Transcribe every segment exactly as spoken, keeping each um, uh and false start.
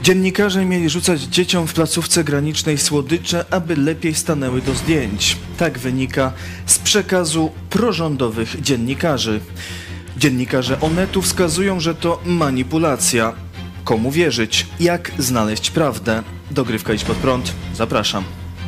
Dziennikarze mieli rzucać dzieciom w placówce granicznej słodycze, aby lepiej stanęły do zdjęć. Tak wynika z przekazu prorządowych dziennikarzy. Dziennikarze Onetu wskazują, że to manipulacja. Komu wierzyć? Jak znaleźć prawdę? Dogrywka Idź Pod Prąd. Zapraszam.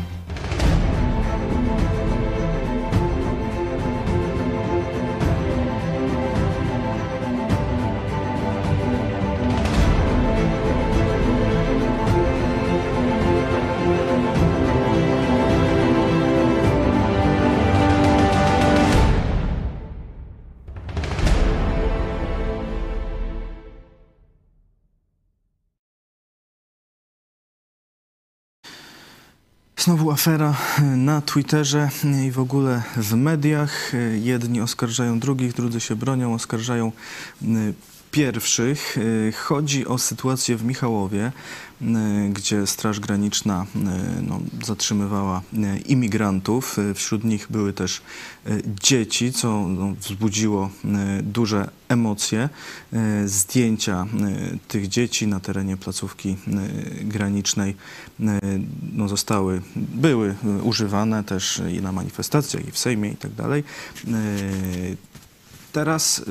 Znowu afera na Twitterze i w ogóle w mediach. Jedni oskarżają drugich, drudzy się bronią, oskarżają pierwszych. Chodzi o sytuację w Michałowie, gdzie Straż Graniczna no, zatrzymywała imigrantów. Wśród nich były też dzieci, co no, wzbudziło duże emocje. Zdjęcia tych dzieci na terenie placówki granicznej no, zostały, były używane też i na manifestacjach, i w Sejmie i tak dalej. Teraz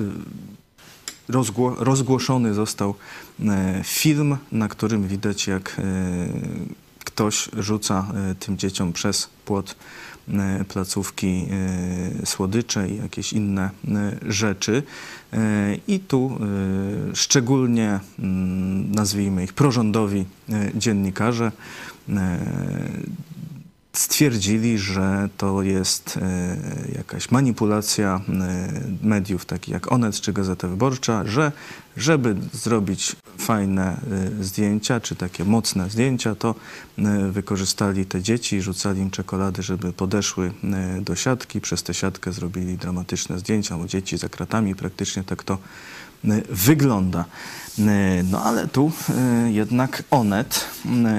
Rozgło rozgłoszony został e, film, na którym widać, jak e, ktoś rzuca e, tym dzieciom przez płot e, placówki e, słodycze i jakieś inne e, rzeczy. E, I tu e, szczególnie, m, nazwijmy ich, prorządowi e, dziennikarze e, stwierdzili, że to jest e, jakaś manipulacja e, mediów takich jak Onet czy Gazeta Wyborcza, że żeby zrobić fajne e, zdjęcia, czy takie mocne zdjęcia, to e, wykorzystali te dzieci i rzucali im czekolady, żeby podeszły e, do siatki. Przez tę siatkę zrobili dramatyczne zdjęcia, bo dzieci za kratami, praktycznie tak to e, wygląda. E, no ale tu e, jednak Onet,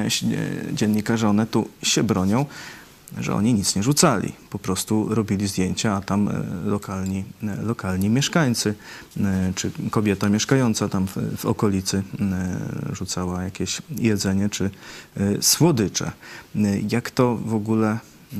e, dziennikarze Onetu się bronią, że oni nic nie rzucali, po prostu robili zdjęcia, a tam lokalni, lokalni mieszkańcy, czy kobieta mieszkająca tam w, w okolicy rzucała jakieś jedzenie czy słodycze. Jak to w ogóle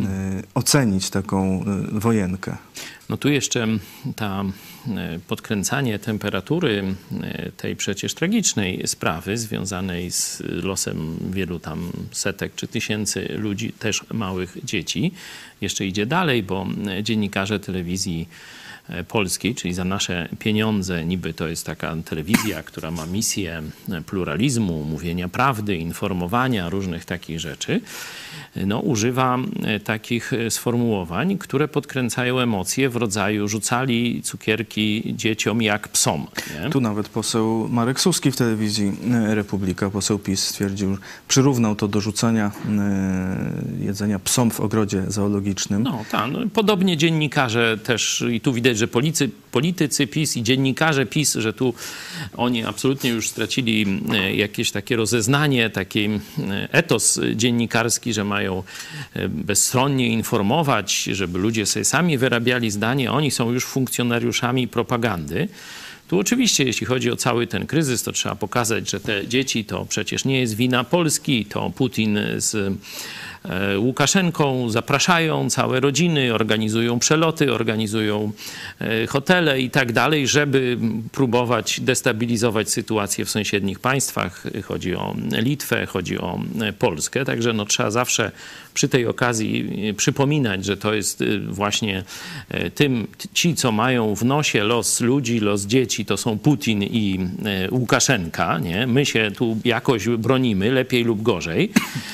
ocenić taką wojenkę? No tu jeszcze ta podkręcanie temperatury tej przecież tragicznej sprawy związanej z losem wielu tam setek czy tysięcy ludzi, też małych dzieci, jeszcze idzie dalej, bo dziennikarze telewizji polskiej, czyli za nasze pieniądze, niby to jest taka telewizja, która ma misję pluralizmu, mówienia prawdy, informowania, różnych takich rzeczy, no, używa takich sformułowań, które podkręcają emocje w rodzaju rzucali cukierki dzieciom jak psom. Nie? Tu nawet poseł Marek Suski w telewizji Republika, poseł PiS, stwierdził, przyrównał to do rzucania jedzenia psom w ogrodzie zoologicznym. No tak, no, podobnie dziennikarze też, i tu widać, że policy, politycy PiS i dziennikarze PiS, że tu oni absolutnie już stracili jakieś takie rozeznanie, taki etos dziennikarski, że mają bezstronnie informować, żeby ludzie sobie sami wyrabiali zdanie. Oni są już funkcjonariuszami propagandy. Tu oczywiście, jeśli chodzi o cały ten kryzys, to trzeba pokazać, że te dzieci to przecież nie jest wina Polski, to Putin z Łukaszenką zapraszają całe rodziny, organizują przeloty, organizują hotele i tak dalej, żeby próbować destabilizować sytuację w sąsiednich państwach. Chodzi o Litwę, chodzi o Polskę, także no, trzeba zawsze przy tej okazji przypominać, że to jest właśnie tym, ci, co mają w nosie los ludzi, los dzieci, to są Putin i Łukaszenka. Nie? My się tu jakoś bronimy, lepiej lub gorzej.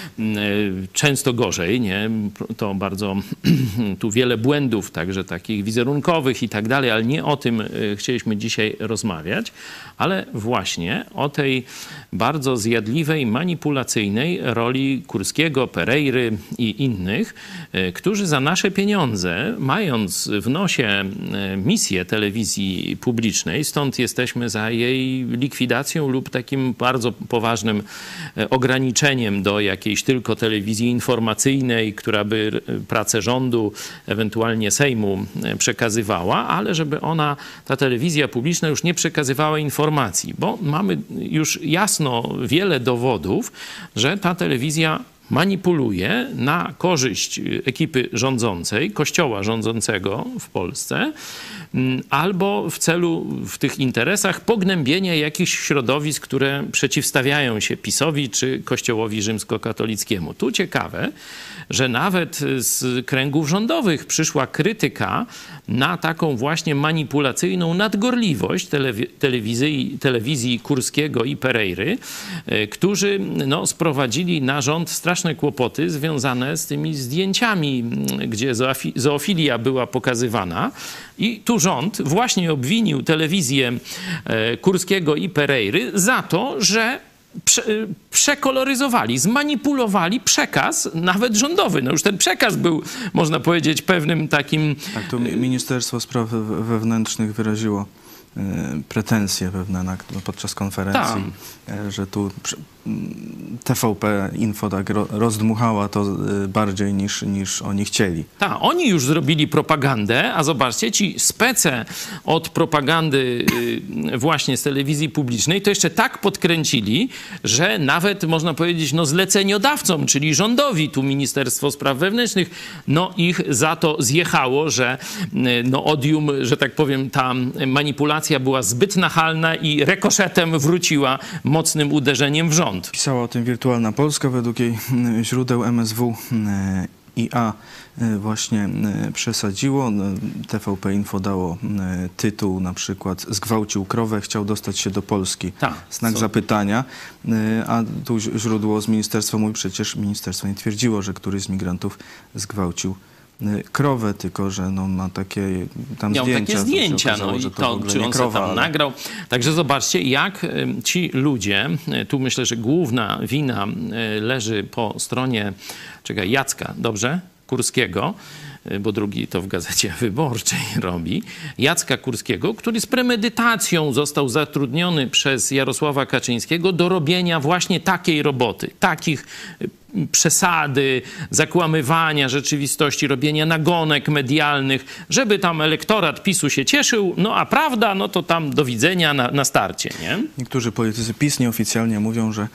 Często gorzej, nie? To bardzo tu wiele błędów, także takich wizerunkowych i tak dalej, ale nie o tym chcieliśmy dzisiaj rozmawiać, ale właśnie o tej bardzo zjadliwej, manipulacyjnej roli Kurskiego, Pereiry i innych, którzy za nasze pieniądze, mając w nosie misję telewizji publicznej, stąd jesteśmy za jej likwidacją lub takim bardzo poważnym ograniczeniem do jakiejś tylko telewizji informacyjnej, informacyjnej, która by pracę rządu, ewentualnie Sejmu przekazywała, ale żeby ona, ta telewizja publiczna już nie przekazywała informacji, bo mamy już jasno wiele dowodów, że ta telewizja manipuluje na korzyść ekipy rządzącej, kościoła rządzącego w Polsce, albo w celu, w tych interesach pognębienia jakichś środowisk, które przeciwstawiają się PiS-owi czy Kościołowi rzymskokatolickiemu. Tu ciekawe, że nawet z kręgów rządowych przyszła krytyka na taką właśnie manipulacyjną nadgorliwość telewi- telewizji, telewizji Kurskiego i Pereiry, którzy no, sprowadzili na rząd straszne kłopoty związane z tymi zdjęciami, gdzie zoofi- zoofilia była pokazywana. I tu rząd właśnie obwinił telewizję Kurskiego i Pereiry za to, że Prze, przekoloryzowali, zmanipulowali przekaz, nawet rządowy. No już ten przekaz był, można powiedzieć, pewnym takim... Tak, to Ministerstwo Spraw Wewnętrznych wyraziło y, pretensje pewne na, podczas konferencji, Tam. że tu T V P Info tak ro, rozdmuchała to y, bardziej niż, niż oni chcieli. Tak, oni już zrobili propagandę, a zobaczcie, ci spece od propagandy y, właśnie z telewizji publicznej to jeszcze tak podkręcili, że nawet można powiedzieć, no zleceniodawcom, czyli rządowi, tu Ministerstwo Spraw Wewnętrznych, no ich za to zjechało, że y, no odium, że tak powiem, ta manipulacja była zbyt nachalna i rekoszetem wróciła mocnym uderzeniem w rząd. Pisała o tym Wirtualna Polska. Według jej źródeł M S W i A właśnie przesadziło. T V P Info dało tytuł na przykład "Zgwałcił krowę, chciał dostać się do Polski". Ta, Znak co? zapytania. A tu źródło z ministerstwa mówi, przecież ministerstwo nie twierdziło, że któryś z migrantów zgwałcił krowę, tylko że no, ma takie tam Miał zdjęcia. takie zdjęcia, okazało, no i że to, w ogóle czy nie on krowa, se tam ale... nagrał. Także zobaczcie, jak y, ci ludzie, y, tu myślę, że główna wina y, leży po stronie, czekaj, Jacka, dobrze? Kurskiego, y, bo drugi to w Gazecie Wyborczej robi, Jacka Kurskiego, który z premedytacją został zatrudniony przez Jarosława Kaczyńskiego do robienia właśnie takiej roboty, takich y, przesady, zakłamywania rzeczywistości, robienia nagonek medialnych, żeby tam elektorat PiSu się cieszył, no a prawda, no to tam do widzenia na, na starcie, nie? Niektórzy politycy PiS nieoficjalnie mówią, że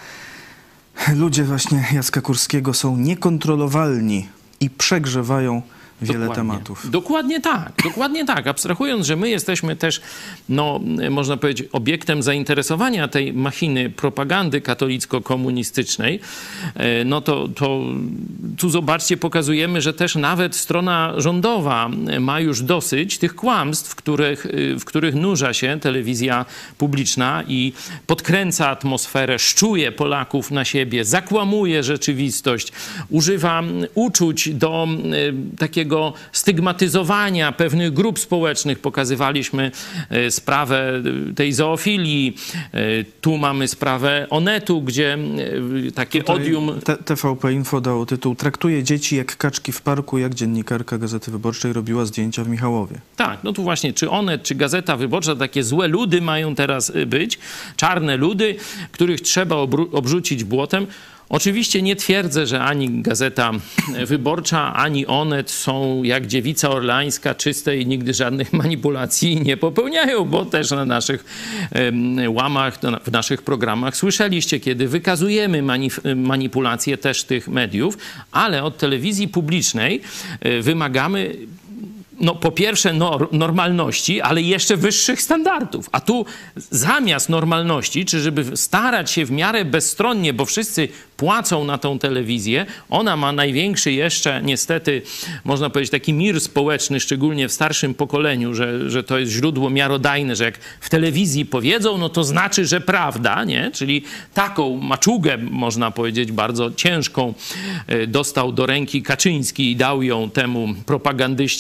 ludzie właśnie Jacka Kurskiego są niekontrolowalni i przegrzewają wiele Dokładnie. tematów. Dokładnie tak, dokładnie tak. Abstrahując, że my jesteśmy też, no, można powiedzieć, obiektem zainteresowania tej machiny propagandy katolicko-komunistycznej, no to, to tu zobaczcie, pokazujemy, że też nawet strona rządowa ma już dosyć tych kłamstw, w których, w których nurza się telewizja publiczna i podkręca atmosferę, szczuje Polaków na siebie, zakłamuje rzeczywistość, używa uczuć do takiego stygmatyzowania pewnych grup społecznych. Pokazywaliśmy sprawę tej zoofilii. Tu mamy sprawę Onetu, gdzie takie Tutaj odium... T V P Info dało tytuł "Traktuje dzieci jak kaczki w parku", jak dziennikarka Gazety Wyborczej robiła zdjęcia w Michałowie. Tak, no tu właśnie, czy Onet, czy Gazeta Wyborcza, takie złe ludy mają teraz być, czarne ludy, których trzeba obrzucić błotem. Oczywiście nie twierdzę, że ani Gazeta Wyborcza, ani Onet są jak dziewica orleańska, czyste i nigdy żadnych manipulacji nie popełniają, bo też na naszych łamach, w naszych programach słyszeliście, kiedy wykazujemy manip- manipulacje też tych mediów, ale od telewizji publicznej wymagamy no po pierwsze nor- normalności, ale jeszcze wyższych standardów. A tu zamiast normalności, czy żeby starać się w miarę bezstronnie, bo wszyscy płacą na tą telewizję, ona ma największy jeszcze niestety, można powiedzieć, taki mir społeczny, szczególnie w starszym pokoleniu, że, że to jest źródło miarodajne, że jak w telewizji powiedzą, no to znaczy, że prawda, nie? Czyli taką maczugę, można powiedzieć, bardzo ciężką dostał do ręki Kaczyński i dał ją temu propagandyście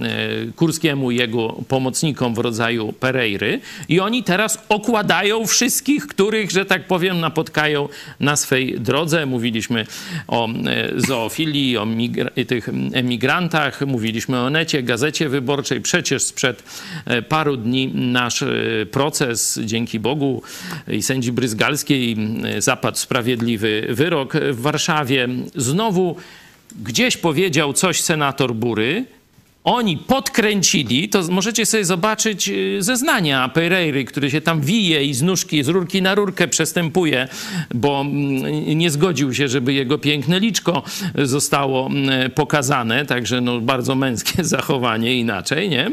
Kurskiemu i jego pomocnikom w rodzaju Pereiry i oni teraz okładają wszystkich, których, że tak powiem, napotkają na swej drodze. Mówiliśmy o zoofilii, o tych emigrantach, mówiliśmy o Necie, Gazecie Wyborczej. Przecież sprzed paru dni nasz proces, dzięki Bogu i sędzi Bryzgalskiej, zapadł sprawiedliwy wyrok w Warszawie. Znowu gdzieś powiedział coś senator Bury, oni podkręcili, to możecie sobie zobaczyć zeznania Pereiry, który się tam wije i z nóżki, z rurki na rurkę przestępuje, bo nie zgodził się, żeby jego piękne liczko zostało pokazane, także no bardzo męskie zachowanie inaczej, nie?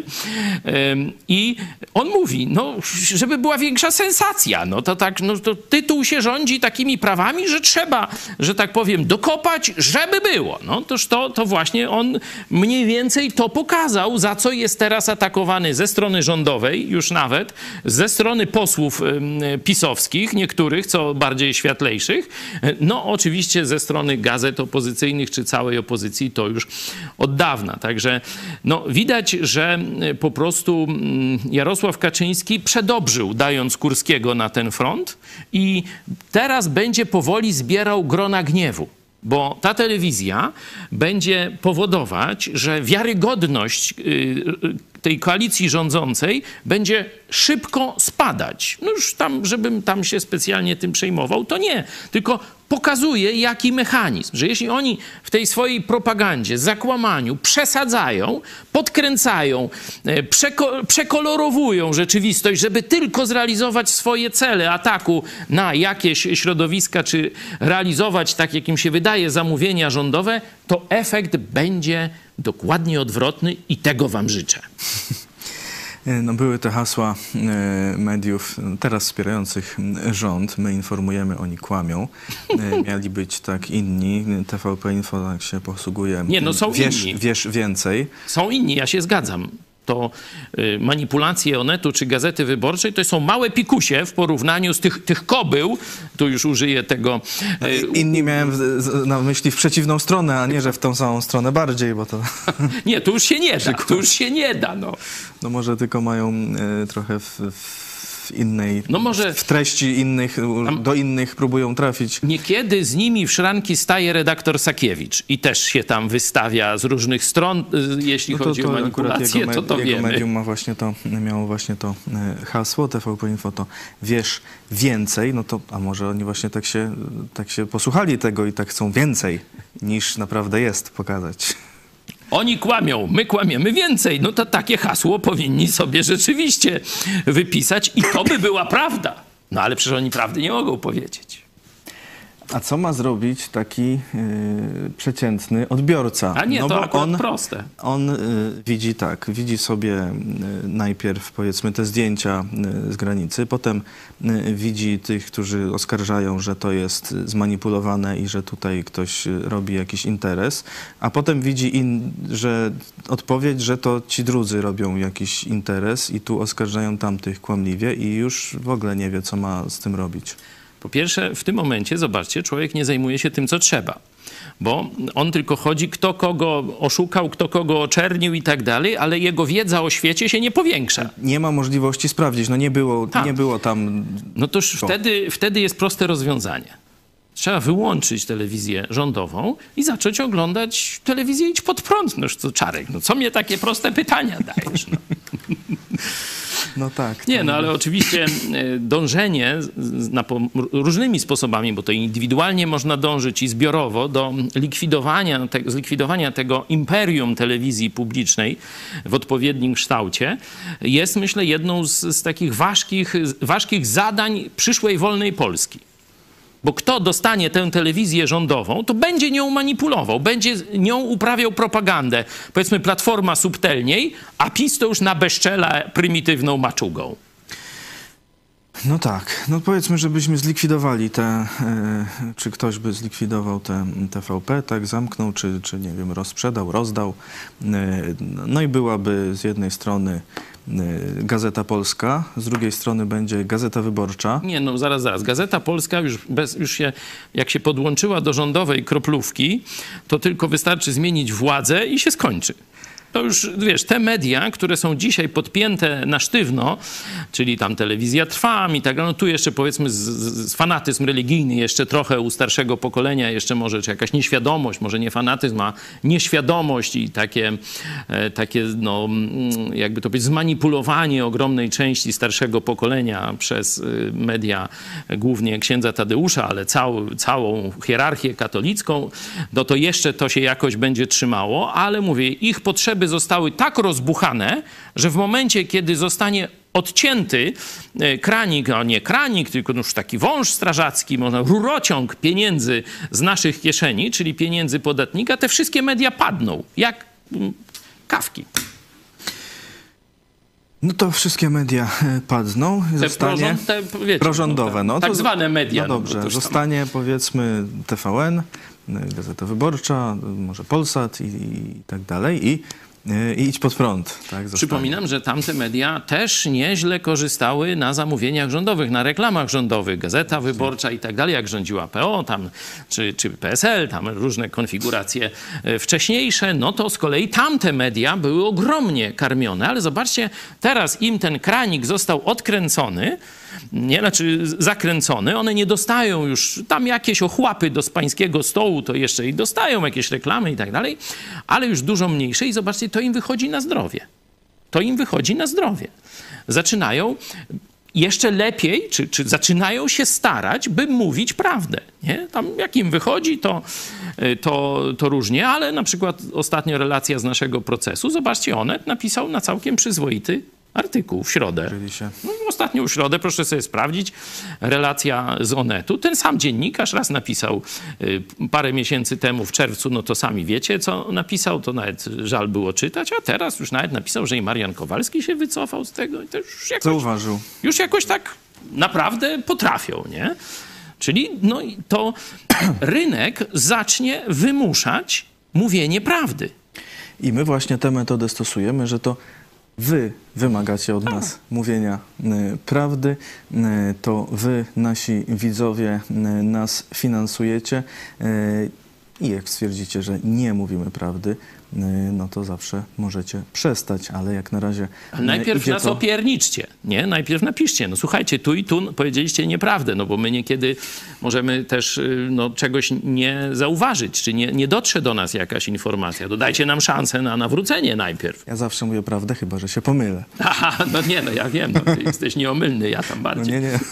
I on mówi, no żeby była większa sensacja, no to tak, no to tytuł się rządzi takimi prawami, że trzeba, że tak powiem, dokopać, żeby było. No toż to, to właśnie on mniej więcej to pokazał, za co jest teraz atakowany ze strony rządowej, już nawet, ze strony posłów pisowskich, niektórych, co bardziej światlejszych, no oczywiście ze strony gazet opozycyjnych, czy całej opozycji, to już od dawna. Także no, widać, że po prostu Jarosław Kaczyński przedobrzył, dając Kurskiego na ten front i teraz będzie powoli zbierał grona gniewu. Bo ta telewizja będzie powodować, że wiarygodność tej koalicji rządzącej będzie szybko spadać. No już tam, żebym tam się specjalnie tym przejmował, to nie. Tylko pokazuje, jaki mechanizm, że jeśli oni w tej swojej propagandzie, zakłamaniu przesadzają, podkręcają, przeko- przekolorowują rzeczywistość, żeby tylko zrealizować swoje cele ataku na jakieś środowiska, czy realizować, tak jak im się wydaje, zamówienia rządowe, to efekt będzie dokładnie odwrotny i tego wam życzę. No, były te hasła mediów teraz wspierających rząd. My informujemy, oni kłamią. Mieli być tak inni. T V P Info tak się posługuje. Nie, no są wiesz, inni. Wiesz więcej. Są inni, ja się zgadzam. To y, manipulacje Onetu czy Gazety Wyborczej to są małe pikusie w porównaniu z tych, tych kobył, tu już użyję tego... Y, Inni miałem w, na myśli w przeciwną stronę, a nie, że w tą samą stronę bardziej, bo to... Nie, tu już się nie da, tu już się nie da, no. No może tylko mają y, trochę w, w innej... No może... W treści innych, Tam... do innych próbują trafić. Niekiedy z nimi w szranki staje redaktor Sakiewicz i też się tam wystawia z różnych stron, jeśli no to, chodzi to o manipulację, jego, to to jego wiemy. medium ma właśnie to, miało właśnie to hasło, T V P Info to wiesz więcej, no to, a może oni właśnie tak się, tak się posłuchali tego i tak chcą więcej niż naprawdę jest pokazać. Oni kłamią, my kłamiemy więcej. No to takie hasło powinni sobie rzeczywiście wypisać i to by była prawda. No ale przecież oni prawdy nie mogą powiedzieć. A co ma zrobić taki yy, przeciętny odbiorca? A nie, no to bo akurat on, proste. On y, widzi tak, widzi sobie y, najpierw powiedzmy te zdjęcia y, z granicy, potem y, widzi tych, którzy oskarżają, że to jest zmanipulowane i że tutaj ktoś y, robi jakiś interes, a potem widzi, in, że odpowiedź, że to ci drudzy robią jakiś interes i tu oskarżają tamtych kłamliwie i już w ogóle nie wie, co ma z tym robić. Po pierwsze, w tym momencie, zobaczcie, człowiek nie zajmuje się tym, co trzeba. Bo on tylko chodzi, kto kogo oszukał, kto kogo oczernił i tak dalej, ale jego wiedza o świecie się nie powiększa. Nie ma możliwości sprawdzić, no nie było, nie było tam... No toż wtedy, wtedy jest proste rozwiązanie. Trzeba wyłączyć telewizję rządową i zacząć oglądać telewizję Idź Pod Prąd. Noż co, Czarek, no co mnie takie proste pytania dajesz? No. No tak. Nie, no ale oczywiście dążenie na, różnymi sposobami, bo to indywidualnie można dążyć i zbiorowo do likwidowania, te, zlikwidowania tego imperium telewizji publicznej w odpowiednim kształcie jest, myślę, jedną z, z takich ważkich, ważkich zadań przyszłej wolnej Polski. Bo kto dostanie tę telewizję rządową, to będzie nią manipulował, będzie nią uprawiał propagandę. Powiedzmy Platforma subtelniej, a PiS to już na bezczela prymitywną maczugą. No tak, no powiedzmy, żebyśmy zlikwidowali te, y, czy ktoś by zlikwidował te T V P, tak, zamknął, czy, czy nie wiem, rozprzedał, rozdał. Y, no i byłaby z jednej strony Gazeta Polska, z drugiej strony będzie Gazeta Wyborcza. Nie, no zaraz, zaraz. Gazeta Polska już, bez, już się, jak się podłączyła do rządowej kroplówki, to tylko wystarczy zmienić władzę i się skończy. To już, wiesz, te media, które są dzisiaj podpięte na sztywno, czyli tam telewizja Trwam i tak dalej, no tu jeszcze powiedzmy z, z, z fanatyzm religijny jeszcze trochę u starszego pokolenia, jeszcze może, czy jakaś nieświadomość, może nie fanatyzm, a nieświadomość i takie, e, takie no, jakby to powiedzieć, zmanipulowanie ogromnej części starszego pokolenia przez y, media, głównie księdza Tadeusza, ale cał, całą hierarchię katolicką, no to jeszcze to się jakoś będzie trzymało, ale mówię, ich potrzeby zostały tak rozbuchane, że w momencie, kiedy zostanie odcięty kranik, no nie kranik, tylko już taki wąż strażacki, można rurociąg pieniędzy z naszych kieszeni, czyli pieniędzy podatnika, te wszystkie media padną, jak kawki. No to wszystkie media padną. Te, zostanie prorząd, te wiecie, prorządowe. No, tak to, zwane media. No dobrze, no, zostanie tam powiedzmy T V N, Gazeta Wyborcza, może Polsat i, i tak dalej. I I idź pod prąd. Tak, Przypominam, że tamte media też nieźle korzystały na zamówieniach rządowych, na reklamach rządowych. Gazeta Wyborcza i tak dalej, jak rządziła P O tam, czy, czy P S L, tam różne konfiguracje wcześniejsze, no to z kolei tamte media były ogromnie karmione. Ale zobaczcie, teraz im ten kranik został odkręcony, nie, znaczy zakręcony, one nie dostają już tam jakieś ochłapy do pańskiego stołu, to jeszcze i dostają jakieś reklamy i tak dalej, ale już dużo mniejsze i zobaczcie, to im wychodzi na zdrowie. To im wychodzi na zdrowie. Zaczynają jeszcze lepiej, czy, czy zaczynają się starać, by mówić prawdę. Nie? Tam jak im wychodzi, to, to, to różnie, ale na przykład ostatnio relacja z naszego procesu, zobaczcie, Onet napisał na całkiem przyzwoity artykuł w środę. No, ostatnią środę, proszę sobie sprawdzić, relacja z Onetu. Ten sam dziennikarz raz napisał y, parę miesięcy temu, w czerwcu, no to sami wiecie, co napisał, to nawet żal było czytać, a teraz już nawet napisał, że i Marian Kowalski się wycofał z tego. I to już jakoś, zauważył. Już jakoś tak naprawdę potrafią, nie? Czyli no, to rynek zacznie wymuszać mówienie prawdy. I my właśnie tę metodę stosujemy, że to wy wymagacie od nas mówienia y, prawdy, y, to wy, nasi widzowie, y, nas finansujecie y, i jak stwierdzicie, że nie mówimy prawdy, y, no to zawsze możecie przestać, ale jak na razie y, najpierw nas to... opierniczcie, nie? Najpierw napiszcie, no słuchajcie, tu i tu powiedzieliście nieprawdę, no bo my niekiedy możemy też no, czegoś nie zauważyć, czy nie, nie dotrze do nas jakaś informacja. Dodajcie nam szansę na nawrócenie najpierw. Ja zawsze mówię prawdę, chyba że się pomylę. Aha, no nie, no ja wiem, no, ty jesteś nieomylny, ja tam bardziej. No nie, nie.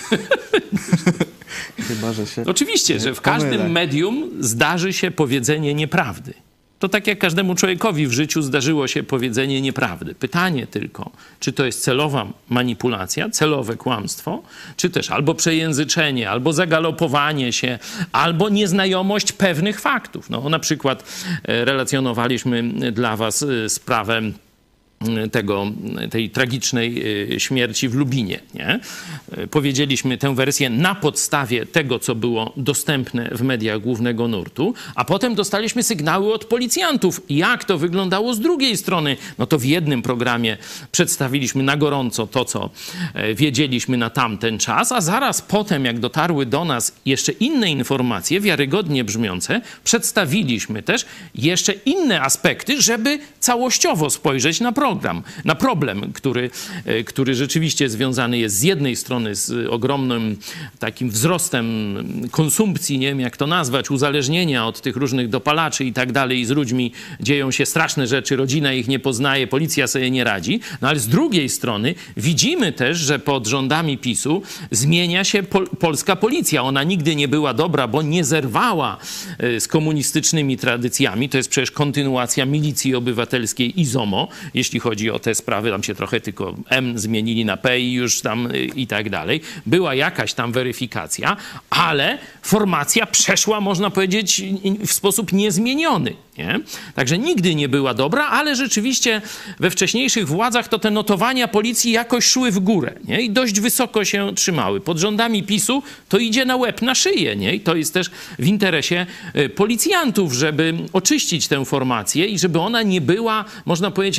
Chyba że się Oczywiście, że w każdym pomylę. medium zdarzy się powiedzenie nieprawdy. To tak jak każdemu człowiekowi w życiu zdarzyło się powiedzenie nieprawdy. Pytanie tylko, czy to jest celowa manipulacja, celowe kłamstwo, czy też albo przejęzyczenie, albo zagalopowanie się, albo nieznajomość pewnych faktów. No, na przykład relacjonowaliśmy dla was sprawę tego, tej tragicznej śmierci w Lubinie. Nie? Powiedzieliśmy tę wersję na podstawie tego, co było dostępne w mediach głównego nurtu, a potem dostaliśmy sygnały od policjantów, jak to wyglądało z drugiej strony. No to w jednym programie przedstawiliśmy na gorąco to, co wiedzieliśmy na tamten czas, a zaraz potem, jak dotarły do nas jeszcze inne informacje, wiarygodnie brzmiące, przedstawiliśmy też jeszcze inne aspekty, żeby całościowo spojrzeć na program. Program, na problem, który, który rzeczywiście związany jest z jednej strony z ogromnym takim wzrostem konsumpcji, nie wiem jak to nazwać, uzależnienia od tych różnych dopalaczy i tak dalej, i z ludźmi dzieją się straszne rzeczy, rodzina ich nie poznaje, policja sobie nie radzi, no ale z drugiej strony widzimy też, że pod rządami PiSu zmienia się pol- polska policja. Ona nigdy nie była dobra, bo nie zerwała z komunistycznymi tradycjami. To jest przecież kontynuacja milicji obywatelskiej i ZOMO, jeśli chodzi o te sprawy, tam się trochę tylko M zmienili na P i już tam i tak dalej. Była jakaś tam weryfikacja, ale formacja przeszła, można powiedzieć, w sposób niezmieniony. Nie? Także nigdy nie była dobra, ale rzeczywiście we wcześniejszych władzach to te notowania policji jakoś szły w górę, nie? I dość wysoko się trzymały. Pod rządami PiSu to idzie na łeb, na szyję, nie? I to jest też w interesie policjantów, żeby oczyścić tę formację i żeby ona nie była, można powiedzieć, ramieniem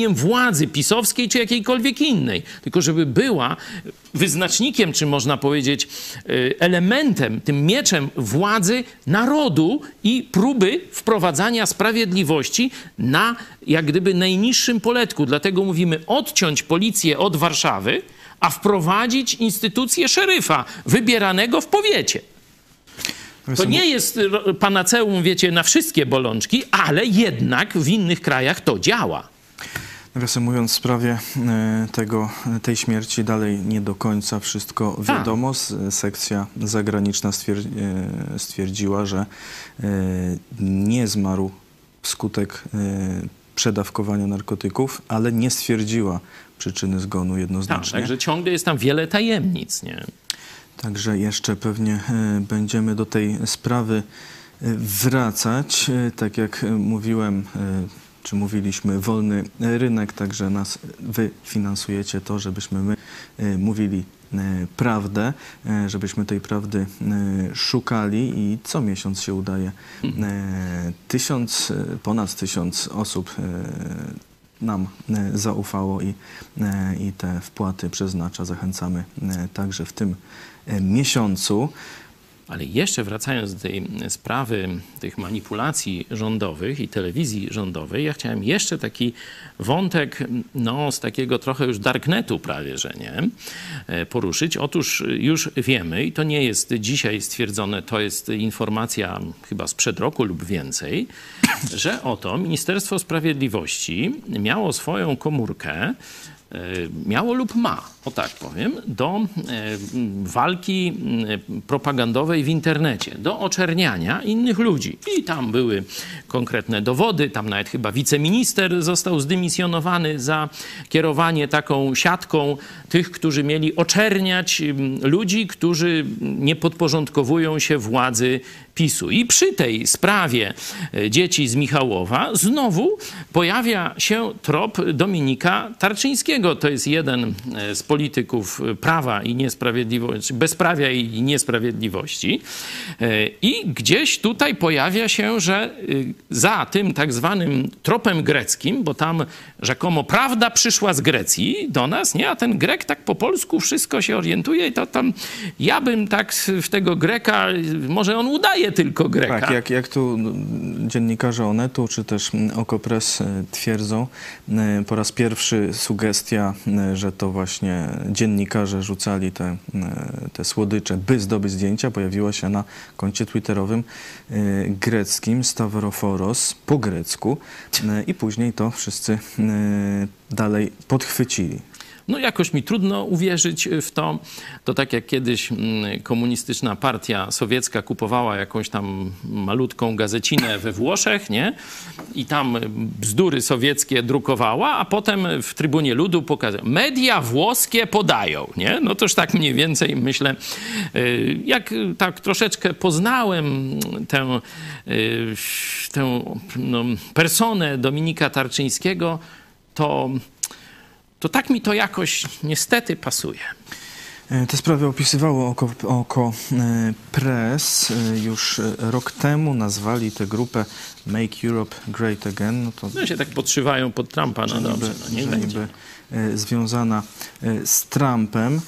wyznacznikiem władzy pisowskiej czy jakiejkolwiek innej, tylko żeby była wyznacznikiem, czy można powiedzieć elementem, tym mieczem władzy narodu i próby wprowadzania sprawiedliwości na jak gdyby najniższym poletku. Dlatego mówimy odciąć policję od Warszawy, a wprowadzić instytucję szeryfa wybieranego w powiecie. To nie jest panaceum, wiecie, na wszystkie bolączki, ale jednak w innych krajach to działa. Nawiasem mówiąc, w sprawie tego, tej śmierci dalej nie do końca wszystko wiadomo. Sekcja zagraniczna stwierdziła, że nie zmarł wskutek przedawkowania narkotyków, ale nie stwierdziła przyczyny zgonu jednoznacznie. Tak, także ciągle jest tam wiele tajemnic, nie? Także jeszcze pewnie będziemy do tej sprawy wracać. Tak jak mówiłem, czy mówiliśmy, wolny rynek, także nas wy finansujecie to, żebyśmy my mówili prawdę, żebyśmy tej prawdy szukali i co miesiąc się udaje. Tysiąc, ponad tysiąc osób nam zaufało i, i te wpłaty przeznacza. Zachęcamy także w tym miesiącu. Ale jeszcze wracając do tej sprawy tych manipulacji rządowych i telewizji rządowej, ja chciałem jeszcze taki wątek, no z takiego trochę już darknetu prawie, że nie, poruszyć. Otóż już wiemy, i to nie jest dzisiaj stwierdzone, to jest informacja chyba sprzed roku lub więcej, że oto Ministerstwo Sprawiedliwości miało swoją komórkę, miało lub ma, o tak powiem, do walki propagandowej w internecie, do oczerniania innych ludzi. I tam były konkretne dowody, tam nawet chyba wiceminister został zdymisjonowany za kierowanie taką siatką tych, którzy mieli oczerniać ludzi, którzy nie podporządkowują się władzy PiSu. I przy tej sprawie dzieci z Michałowa znowu pojawia się trop Dominika Tarczyńskiego. To jest jeden z polityków prawa i niesprawiedliwości, bezprawia i niesprawiedliwości. I gdzieś tutaj pojawia się, że za tym tak zwanym tropem greckim, bo tam rzekomo prawda przyszła z Grecji do nas, nie? A ten Grek tak po polsku wszystko się orientuje i to tam ja bym tak w tego Greka, może on udaje tylko Greka. Tak, jak, jak tu dziennikarze Onetu czy też Okopres twierdzą, po raz pierwszy sugestia, że to właśnie dziennikarze rzucali te, te słodycze, by zdobyć zdjęcia, pojawiła się na koncie twitterowym greckim Stavroforos po grecku i później to wszyscy dalej podchwycili. No jakoś mi trudno uwierzyć w to. To tak jak kiedyś komunistyczna partia sowiecka kupowała jakąś tam malutką gazecinę we Włoszech, nie? I tam bzdury sowieckie drukowała, a potem w Trybunie Ludu pokazała. Media włoskie podają, nie? No toż tak mniej więcej myślę, jak tak troszeczkę poznałem tę, tę no, personę Dominika Tarczyńskiego, to to tak mi to jakoś niestety pasuje. Te sprawy opisywało Oko, Oko Press już rok temu. Nazwali tę grupę Make Europe Great Again. No to no się tak podszywają pod Trumpa, no dobrze, no niech będzie. Niby związana z Trumpem.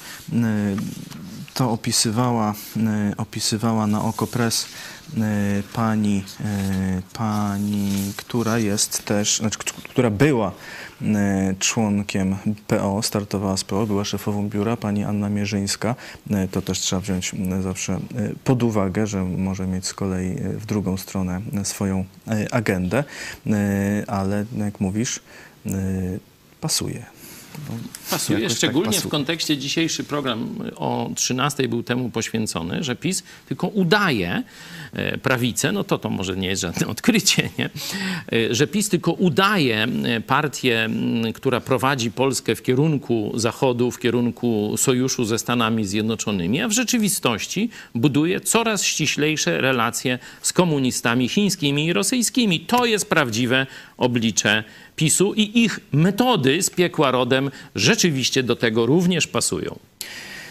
To opisywała, opisywała na Oko Press pani, pani, która jest też, znaczy, która była członkiem P O, startowała z P O, była szefową biura, pani Anna Mierzyńska. To też trzeba wziąć zawsze pod uwagę, że może mieć z kolei w drugą stronę swoją agendę, ale jak mówisz, pasuje. No, pasuje, szczególnie tak pasuje. W kontekście dzisiejszy program o trzynastej był temu poświęcony, że PiS tylko udaje prawicę, no to to może nie jest żadne odkrycie, nie? Że PiS tylko udaje partię, która prowadzi Polskę w kierunku Zachodu, w kierunku sojuszu ze Stanami Zjednoczonymi, a w rzeczywistości buduje coraz ściślejsze relacje z komunistami chińskimi i rosyjskimi. To jest prawdziwe oblicze PiSu i ich metody z piekła rodem rzeczywiście do tego również pasują.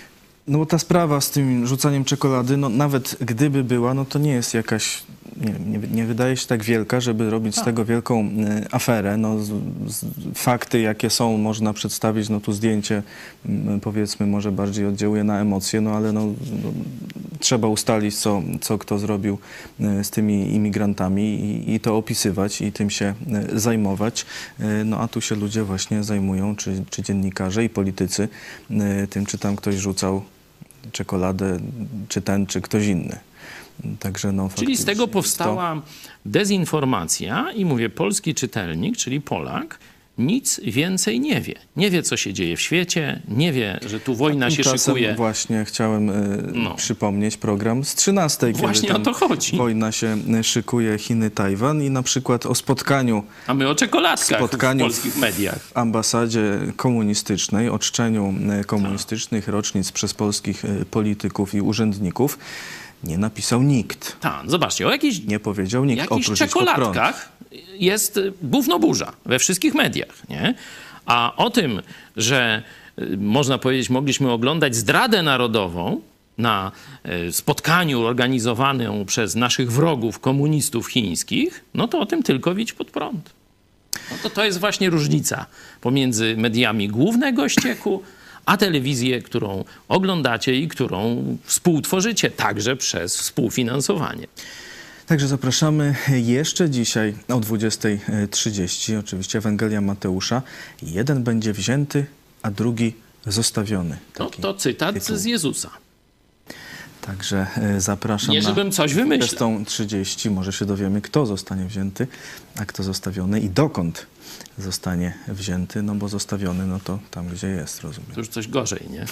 No bo ta sprawa z tym rzucaniem czekolady, no nawet gdyby była, no to nie jest jakaś, nie, wiem, nie, nie wydaje się tak wielka, żeby robić z tego wielką y, aferę. No, z, z, fakty, jakie są, można przedstawić, no tu zdjęcie, y, powiedzmy, może bardziej oddziałuje na emocje, no ale no, no, trzeba ustalić, co, co kto zrobił y, z tymi imigrantami i, i to opisywać i tym się y, zajmować. Y, no a tu się ludzie właśnie zajmują, czy, czy dziennikarze i politycy, y, tym, czy tam ktoś rzucał czekoladę, czy ten, czy ktoś inny. Także no, czyli z tego powstała to... dezinformacja i mówię, polski czytelnik, czyli Polak, nic więcej nie wie. Nie wie, co się dzieje w świecie, nie wie, że tu wojna się szykuje. Właśnie chciałem y, no. przypomnieć program z trzynastej, właśnie kiedy o to chodzi. Wojna się szykuje, Chiny, Tajwan i na przykład o spotkaniu... A my o czekoladkach spotkaniu w polskich mediach. W ambasadzie komunistycznej, o czczeniu komunistycznych rocznic przez polskich polityków i urzędników nie napisał nikt. Tak, zobaczcie, o jakichś, nie powiedział nikt, jakichś oprócz czekoladkach jest gówno burza we wszystkich mediach, nie? A o tym, że można powiedzieć, mogliśmy oglądać zdradę narodową na spotkaniu organizowanym przez naszych wrogów, komunistów chińskich, no to o tym tylko widź pod prąd. No to to jest właśnie różnica pomiędzy mediami głównego ścieku, a telewizję, którą oglądacie i którą współtworzycie także przez współfinansowanie. Także zapraszamy jeszcze dzisiaj o dwudziestej trzydzieści. Oczywiście Ewangelia Mateusza. Jeden będzie wzięty, a drugi zostawiony. No to cytat tytuł. z Jezusa. Także zapraszam. Nie, żebym na coś wymyślił. dwudziestą trzydzieści. Może się dowiemy, kto zostanie wzięty, a kto zostawiony i dokąd zostanie wzięty, no bo zostawiony, no to tam, gdzie jest, rozumiem. To już coś gorzej, nie?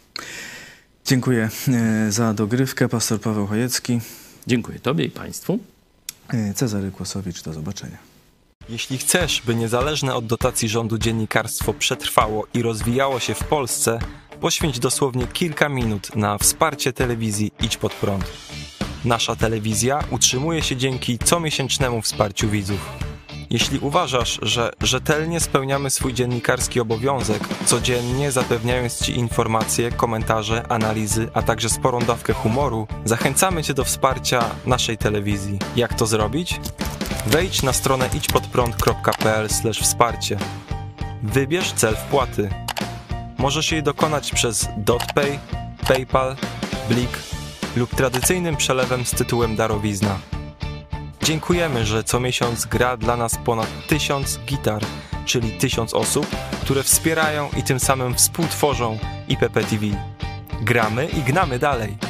Dziękuję za dogrywkę. Pastor Paweł Chojecki. Dziękuję Tobie i Państwu. Cezary Kłosowicz, do zobaczenia. Jeśli chcesz, by niezależne od dotacji rządu dziennikarstwo przetrwało i rozwijało się w Polsce, poświęć dosłownie kilka minut na wsparcie telewizji Idź Pod Prąd. Nasza telewizja utrzymuje się dzięki comiesięcznemu wsparciu widzów. Jeśli uważasz, że rzetelnie spełniamy swój dziennikarski obowiązek, codziennie zapewniając Ci informacje, komentarze, analizy, a także sporą dawkę humoru, zachęcamy Cię do wsparcia naszej telewizji. Jak to zrobić? Wejdź na stronę idźpodprąd kropka p l slash wsparcie. Wybierz cel wpłaty. Możesz jej dokonać przez DotPay, PayPal, Blik lub tradycyjnym przelewem z tytułem darowizna. Dziękujemy, że co miesiąc gra dla nas ponad tysiąc gitar, czyli tysiąc osób, które wspierają i tym samym współtworzą I P P T V. Gramy i gnamy dalej.